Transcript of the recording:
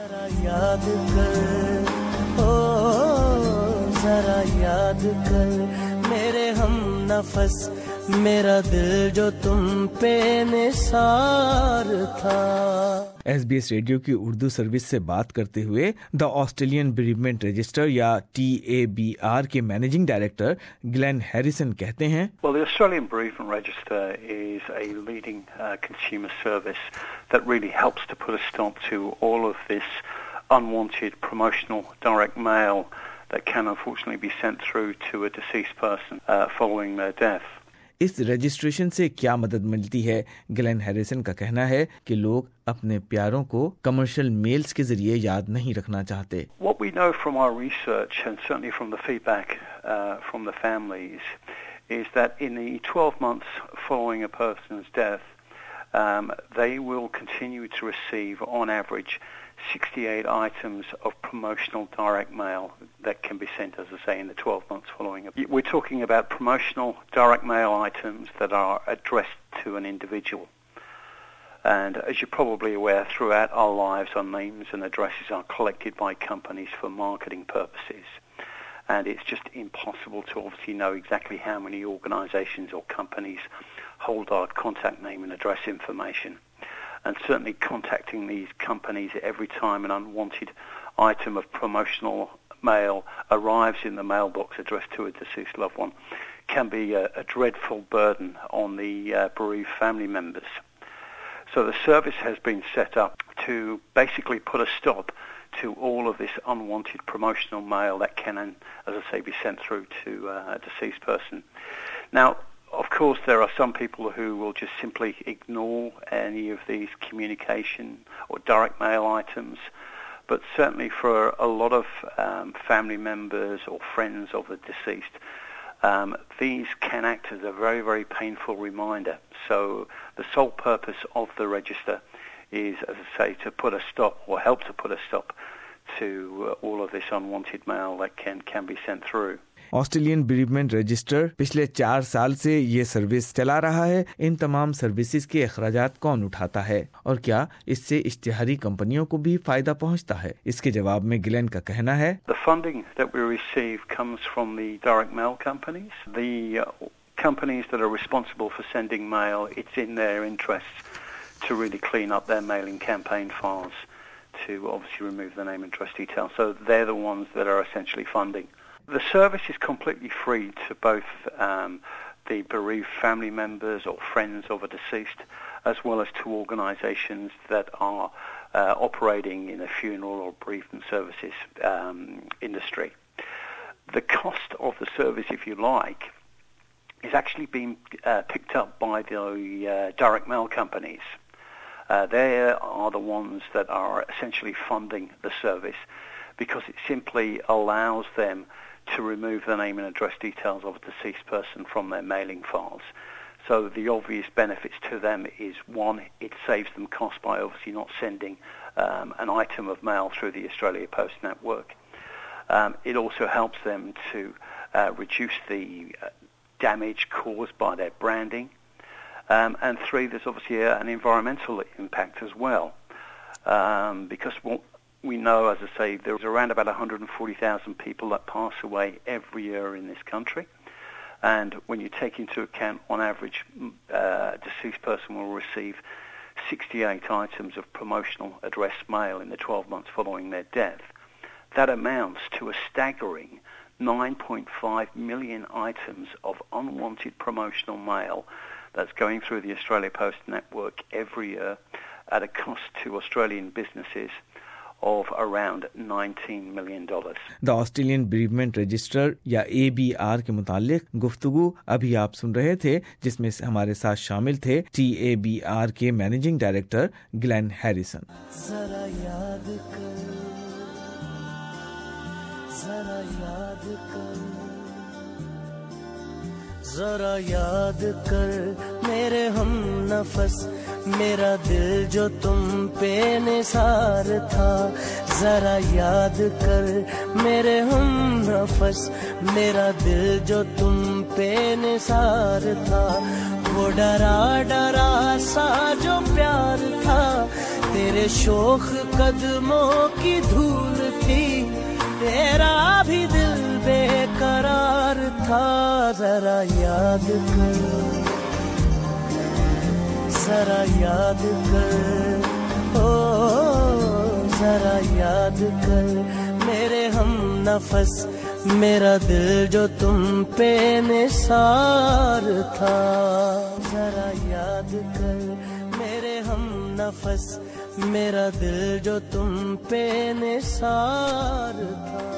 जरा याद कर, ओ जरा याद कर मेरे हम नफस, मेरा दिल जो तुम पे निसार था। SBS रेडियो की उर्दू सर्विस से बात करते हुए द ऑस्ट्रेलियन बेरीवमेंट रजिस्टर या TABR के मैनेजिंग डायरेक्टर ग्लेन हैरिसन कहते हैं, Well, the Australian Bereavement Register is a leading consumer service that really helps to put a stop to all of this unwanted promotional direct mail that can unfortunately be sent through to a deceased person following their death. इस registration से क्या मदद मिलती है? Glenn Harrison का कहना है कि लोग अपने प्यारों को कमर्शियल मेल्स के जरिए याद नहीं रखना चाहते। What we know from our research and certainly from the feedback from the families is that in the 12 months following a person's death, they will continue to receive on average 68 items of promotional direct mail that can be sent, as I say, in the 12 months following. We're talking about promotional direct mail items that are addressed to an individual. And as you're probably aware, throughout our lives, our names and addresses are collected by companies for marketing purposes. And it's just impossible to obviously know exactly how many organisations or companies hold our contact name and address information. And certainly contacting these companies every time an unwanted item of promotional mail arrives in the mailbox addressed to a deceased loved one can be a dreadful burden on the bereaved family members. So the service has been set up to basically put a stop to all of this unwanted promotional mail that can, as I say, be sent through to a deceased person. Now, of course, there are some people who will just simply ignore any of these communication or direct mail items, but certainly for a lot of family members or friends of the deceased, these can act as a very, very painful reminder. So the sole purpose of the register is, as I say, to put a stop or help to put a stop to all of this unwanted mail that can be sent through. Australian bereavement register पिछले 4 साल से ये service चला रहा है। इन तमाम services के अखराजात कौन उठाता है और क्या इससे इश्तिहारी कंपनियों को भी फायदा पहुंचता है? इसके जवाब में ग्लेन का कहना है, The funding that we receive comes from the direct mail companies. The companies that are responsible for sending mail, it's in their interests to really clean up their mailing campaign files to obviously remove the name and address details. So they're the ones that are essentially funding. The service is completely free to both the bereaved family members or friends of a deceased, as well as to organisations that are operating in the funeral or bereavement services industry. The cost of the service, if you like, is actually being picked up by the direct mail companies. They are the ones that are essentially funding the service because it simply allows them to remove the name and address details of a deceased person from their mailing files. So the obvious benefits to them is, one, it saves them cost by obviously not sending an item of mail through the Australia Post network. It also helps them to reduce the damage caused by their branding. And 3, there's obviously an environmental impact as well. Because we know, as I say, there's around about 140,000 people that pass away every year in this country. And when you take into account, on average, a deceased person will receive 68 items of promotional addressed mail in the 12 months following their death. That amounts to a staggering 9.5 million items of unwanted promotional mail that's going through the Australia Post network every year at a cost to Australian businesses of around $19 million. The Australian bereavement register या ABR के मुतालिक गुफ्तगू अभी आप सुन रहे थे, जिसमें हमारे साथ शामिल थे TABR के मैनेजिंग डायरेक्टर ग्लेन हैरिसन। जरा याद कर, जरा याद कर, जरा याद कर मेरे हम नफस, मेरा दिल जो तुम पे निसार था। जरा याद कर मेरे हम नफस, मेरा दिल जो तुम पे निसार था। वो डरा डरा सा जो प्यार था तेरे शोख कदमों की धूल थी, तेरा भी दिल बेकरार था। जरा याद कर, जरा याद कर, ओ जरा याद कर मेरे हम नफस, मेरा दिल जो तुम पे निसार था। जरा याद कर मेरे हम नफस, मेरा दिल जो तुम पे निसार था।